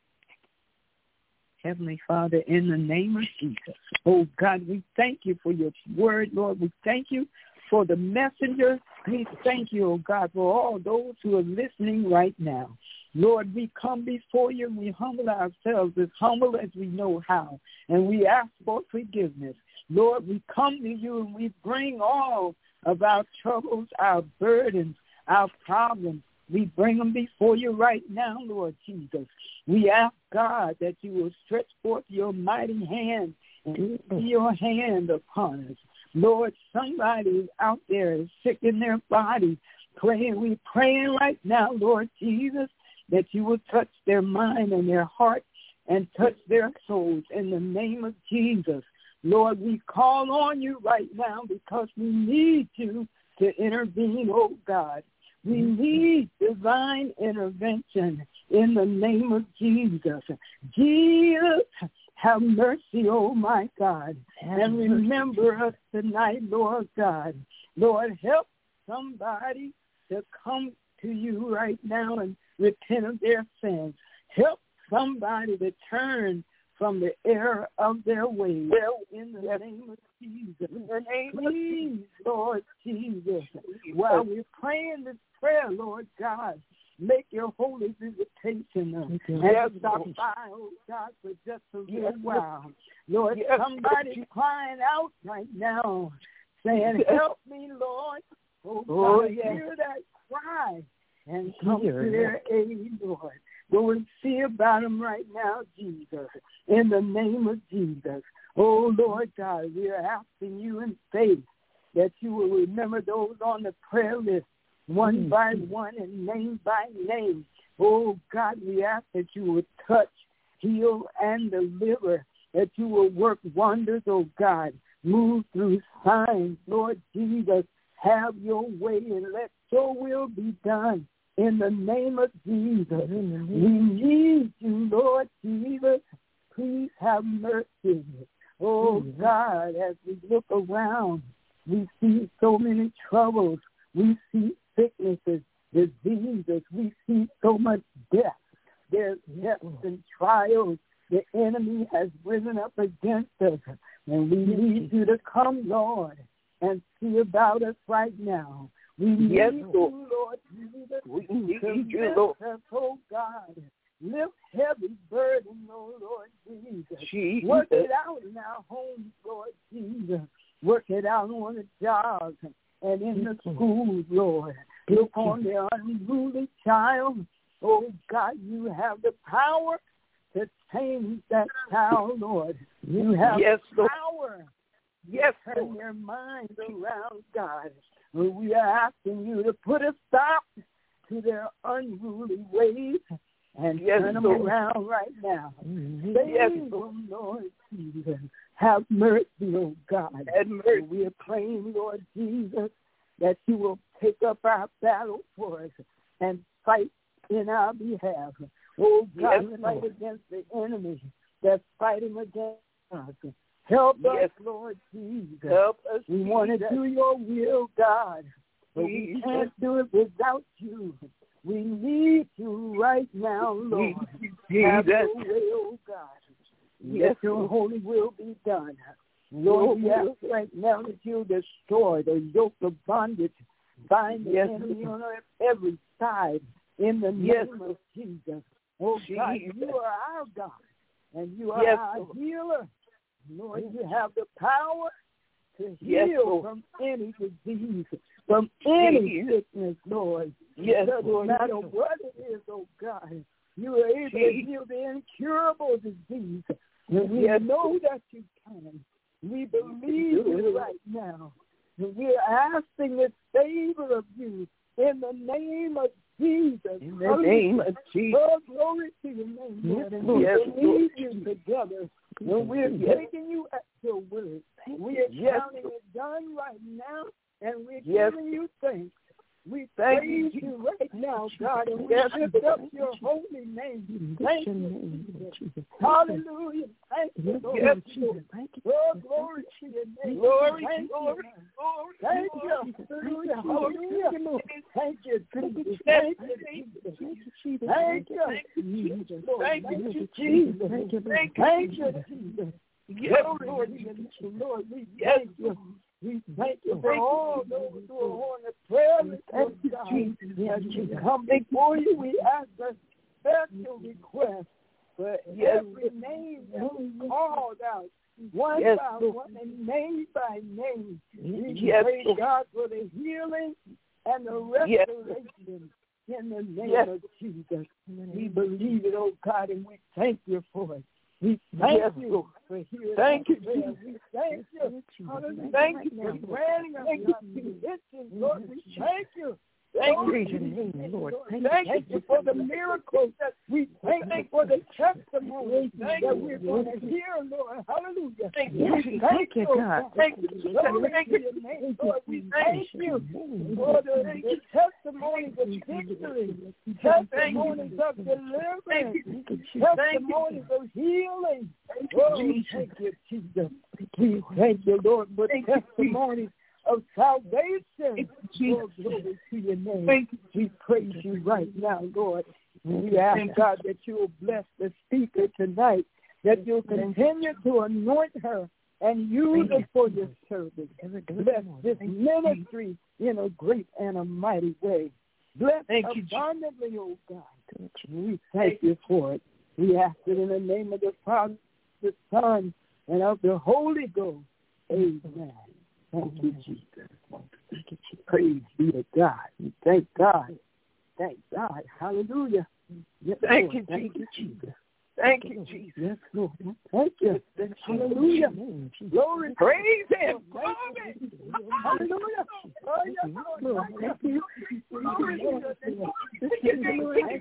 Heavenly Father, in the name of Jesus, oh God, we thank you for your word, Lord. We thank you for the messenger. We thank you, oh God, for all those who are listening right now. Lord, we come before you and we humble ourselves as humble as we know how, and we ask for forgiveness. Lord, we come to you and we bring all of our troubles, our burdens, our problems. We bring them before you right now, Lord Jesus. We ask, God, that you will stretch forth your mighty hand and see your hand upon us. Lord, somebody out there is sick in their body, praying. We're praying right now, Lord Jesus, that you will touch their mind and their heart and touch their souls in the name of Jesus. Lord, we call on you right now because we need you to intervene, oh God. We need divine intervention in the name of Jesus. Jesus, have mercy, oh my God, and remember us tonight, Lord God. Lord, help somebody to come to you right now and repent of their sins. Help somebody to turn from the error of their ways. Well, in the name of Jesus. In the name Please, of Lord Jesus, while we're praying this prayer, Lord God, make your holy visitation and stop by, oh God, for just a little while. Lord, yes. Somebody's crying out right now, saying, help me, Lord. Oh, oh God, yes. Hear that cry and come Hear to their aid, Lord. Go and see about them right now, Jesus, in the name of Jesus. Oh, Lord God, we are asking you in faith that you will remember those on the prayer list, one mm-hmm. by one and name by name. Oh, God, we ask that you will touch, heal, and deliver, that you will work wonders, oh, God. Move through signs, Lord Jesus. Have your way and let your will be done. In the name of Jesus, mm-hmm. we need you, Lord Jesus. Please have mercy. Oh, mm-hmm. God, as we look around, we see so many troubles. We see sicknesses, diseases. We see so much death. There's deaths and trials. The enemy has risen up against us. And we need you to come, Lord, and see about us right now. We need yes, you, Lord Jesus. We need you, Lord. Us, oh God. Lift heavy burden, oh Lord Jesus. Jesus. Work it out in our homes, Lord Jesus. Work it out on the jobs and in the schools, Lord. Look on the unruly child. Oh God, you have the power to change that child, Lord. You have yes, the power yes, to turn Lord. Their minds around, God. We are asking you to put a stop to their unruly ways and yes, turn them Lord. Around right now. Save yes, them, Lord Jesus. Have mercy, oh God. Have mercy. We are praying, Lord Jesus, that you will take up our battle for us and fight in our behalf. Oh God, yes, fight Lord. Against the enemy that's fighting against us. Help yes. us, Lord Jesus. Help us. We Jesus. Want to do your will, God, but Jesus. We can't do it without you. We need you right now, Lord. Jesus. Have your way, oh God. Yes, let your holy will be done. Lord, we ask right now that you destroy the yoke of bondage, bind the yes. enemy on every side in the name yes. of Jesus. Oh Jesus. God, you are our God, and you are yes. our healer. Lord, you have the power to heal yes, from any disease, from any sickness, Lord. Yes, it doesn't Lord. Matter what it is, oh God. You are able Jesus. To heal the incurable disease. And we yes. know that you can. We believe you right now. And we are asking this favor of you in the name of Jesus. In the name of Jesus. Oh, glory to your name, Lord. And we yes, believe you together. And we're yes. taking you at your word. We are yes. counting it done right now, and we're yes. giving you thanks. We thank praise you. you right now, God, and we yes. lift up your holy name. Thank you, Jesus. Hallelujah. Thank you, Lord. Yes. Thank you. Oh, glory to your name. Glory, thank glory, glory. Thank you. Hallelujah. Hallelujah. Thank you, Jesus. Thank you, Jesus. Thank you. Thank you, Jesus. Thank you, Thank you, Jesus. Yes, Lord. Lord, we thank you. We thank you for all those who are on the prayer list, God. As we come before you, we ask a special request for every name that we called out, one yes, by Lord. One and name by name. We yes, pray, Lord. God, for the healing and the restoration yes. in the name yes. of Jesus. We believe it, oh God, and we thank you for it. We thank yes, you Lord. for hearing Thank you, prayer. Jesus. We thank you. Hallelujah. Thank you for for granting us Thank your you. petitions, Lord. We thank you. Thank Lord, you, Jesus. Lord. Thank, Thank thank you for the miracles. We thank you for the testimonies Thank that you. we're going to hear, Lord. Hallelujah. Thank you. We thank you, God. Thank you. Glory Thank to you. your name, Lord. We thank you for the, the testimonies of victory, testimonies of deliverance, testimonies of healing. Oh, thank you, Jesus. We thank you, Lord, for testimonies of salvation. Oh, glory to your name. We praise you right now, Lord. We ask, God, that you will bless the speaker tonight, that you'll continue to anoint her and use it for your service. Bless this ministry in a great and a mighty way. Bless abundantly, oh God. We thank you for it. We ask it in the name of the Father, the Son, and of the Holy Ghost. Amen. Thank you, Jesus. Thank you, Jesus. Praise be to God. We thank God. Thank God. Hallelujah. Yes, Thank Lord. you, Thank Jesus. you, Jesus. Thank you, Jesus. Yes, Lord. Thank you. Hallelujah. Glory. Praise Him. Glory. Hallelujah. Oh, yes, Lord. Thank you. Glory to your name. Thank you. Thank you. Thank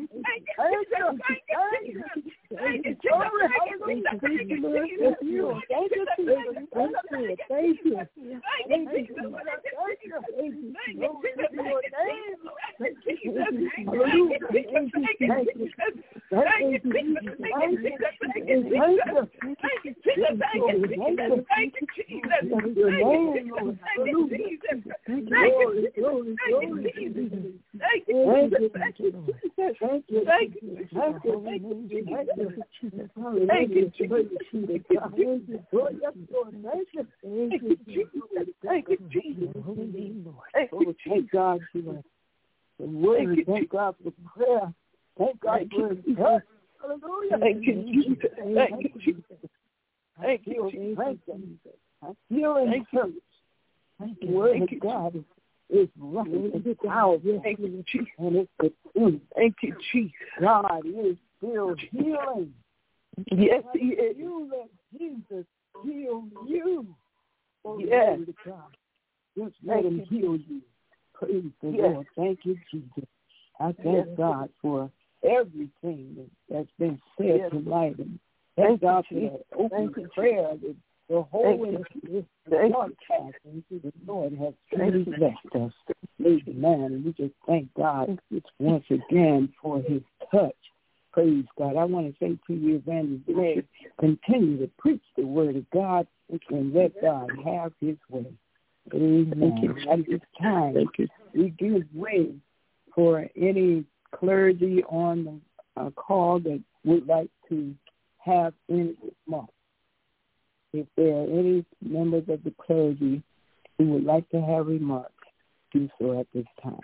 you. Thank you. Glory. Hallelujah. Thank you, Lord. Thank you. Thank you, Jesus. Thank you. Thank you. Thank you. Thank you. Thank you. Glory to your name. Thank you. Hallelujah. Thank you. Thank you. Thank you. Thank you. Thank you, Thank you, Jesus. Thank you, Jesus. Thank you, Jesus. Thank you, Jesus. Thank you, Lord. Hallelujah. Thank you, glory, glory, glory. Thank you, thank you, Jesus. Thank you, thank you, thank you, thank you, thank you, Jesus. Thank you, Jesus. Thank you, Lord. Yes, Lord. Thank you, thank you, Jesus. Thank you, Jesus. Thank you, thank God for the word. Thank God for prayer. Thank God for His touch. Hallelujah. Thank you, Jesus. Thank you, Jesus. Thank you, Jesus. Thank you. I feel encouraged. Thank you. The word of God is right. It's powerful. Thank you, Jesus. And it's the truth. Thank you, Jesus. God is still healing. Yes, He is. You let Jesus heal you. Oh, yes. God. Just let Him heal you. Praise the yes. Lord. Thank you, Jesus. I thank yes. God for everything that's been said yes. tonight. And thank God for that open prayer, the, the whole broadcast. The Lord has truly blessed us. Amen. And we just thank God once again for His touch. Praise God. I want to say to you, Evangelist May, continue to preach the word of God and let God have His way. Amen. At this time, we give way for any clergy on the uh, call that would like to have any remarks. If there are any members of the clergy who would like to have remarks, do so at this time.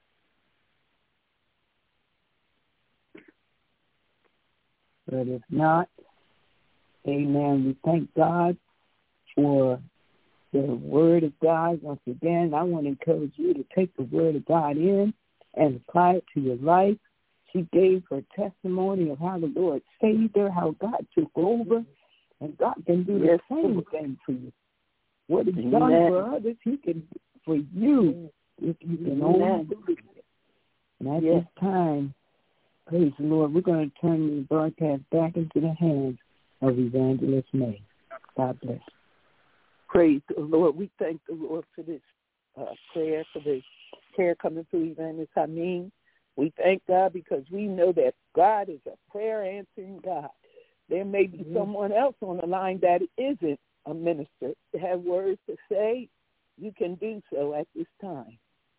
But if not, amen. We thank God for the word of God. Once again, I want to encourage you to take the word of God in and apply it to your life. She gave her testimony of how the Lord saved her, how God took over, and God can do the same thing for you. What He's done for others, He can do for you if you can only believe it. And at yes. this time, praise the Lord, we're going to turn the broadcast back into the hands of Evangelist May. God bless. Praise the Lord. We thank the Lord for this uh, prayer, for this prayer coming through Evangelist Hameen. We thank God because we know that God is a prayer-answering God. There may be mm-hmm. someone else on the line that isn't a minister. To have words to say, you can do so at this time.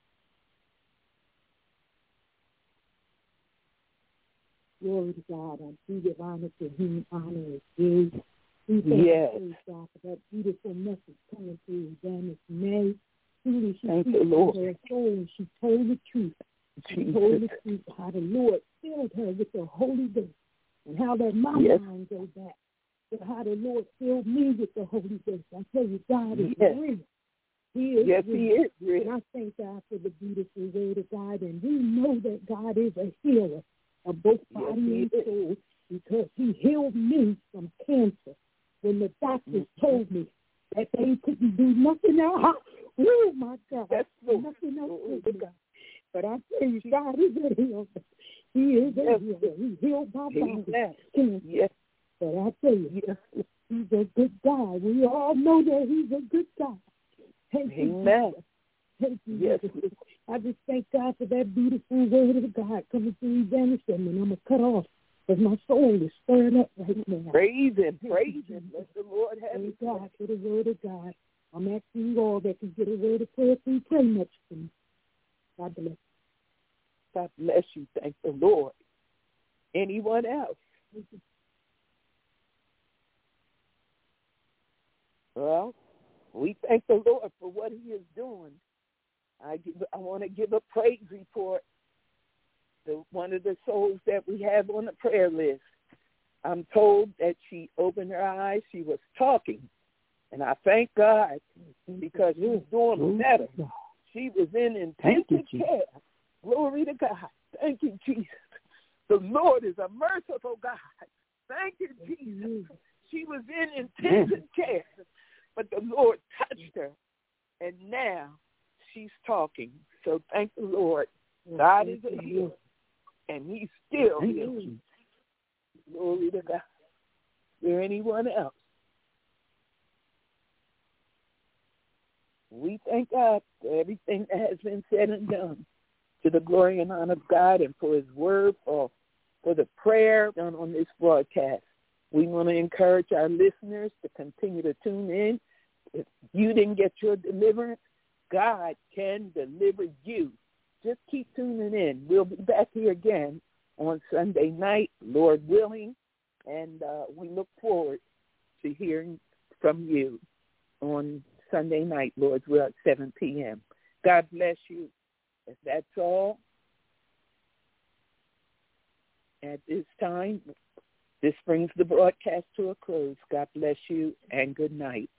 Glory to God. I do give honor to whom honor is due. We thank yes. God for that beautiful message coming through Evangelist May. Truly, she thank the Lord. Her soul, and she told the truth. She Jesus. told the truth how the Lord filled her with the Holy Ghost, and how that my yes. mind goes back to how the Lord filled me with the Holy Ghost. I tell you, God is yes. real. He is yes, real. He is real. And I thank God for the beautiful word of God, and we know that God is a healer of both body yes, and soul. because he healed me from cancer when the doctors mm-hmm. told me that they couldn't do nothing else. Oh, my God. That's nothing else. Oh, God. But I tell you, God is a healer. He is a yes. healer. He healed my body. Yes. yes. But I tell you, yes. he's a good God. We all know that he's a good God. Thank Amen. You, Thank you, yes. Jesus. I just thank God for that beautiful word of God coming through Evangelist, and I'm going to cut off because my soul is stirred up right now. Praise him. Praise him. Let the Lord have Thank God for the word of God. I'm asking you all that can get a word of prayer through pray much for me. God bless. God bless you. Thank the Lord. Anyone else? Well, we thank the Lord for what he is doing. I give, I want to give a praise report to one of the souls that we have on the prayer list. I'm told that she opened her eyes. She was talking. And I thank God because she was doing better. She was in intensive care. Glory to God. Thank you, Jesus. The Lord is a merciful God. Thank you, Jesus. She was in intensive care, but the Lord touched her, and now she's talking. So thank the Lord. God is a healer, and he's still healing. Glory to God. Is there anyone else? We thank God for everything that has been said and done, to the glory and honor of God, and for his word, for, for the prayer done on this broadcast. We want to encourage our listeners to continue to tune in. If you didn't get your deliverance, God can deliver you. Just keep tuning in. We'll be back here again on Sunday night, Lord willing, and uh, we look forward to hearing from you on Sunday night, Lord's will, at seven p.m. God bless you. If that's all, at this time, this brings the broadcast to a close. God bless you and good night.